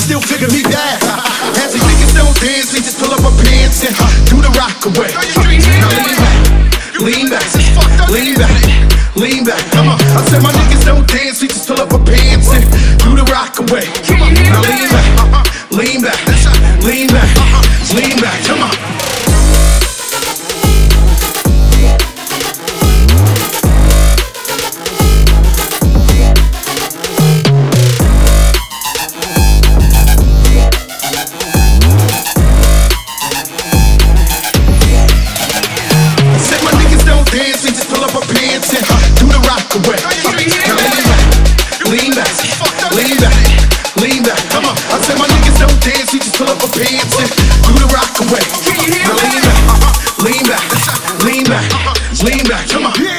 still figure me bad. As these niggas don't dance, we just pull up our pants and do the rock away. Now lean back, lean back, lean back. Come on. I said my niggas don't dance, we just pull up our pants and do the rock away. Now lean back, lean back, lean back, lean back. Come on. Dance, we just pull up our pants and do the rock away. Now lean back, lean back, lean back. Come on. I said my niggas don't dance, we just pull up our pants and do the rock away. Now lean back, lean back, lean back, lean back. Come on.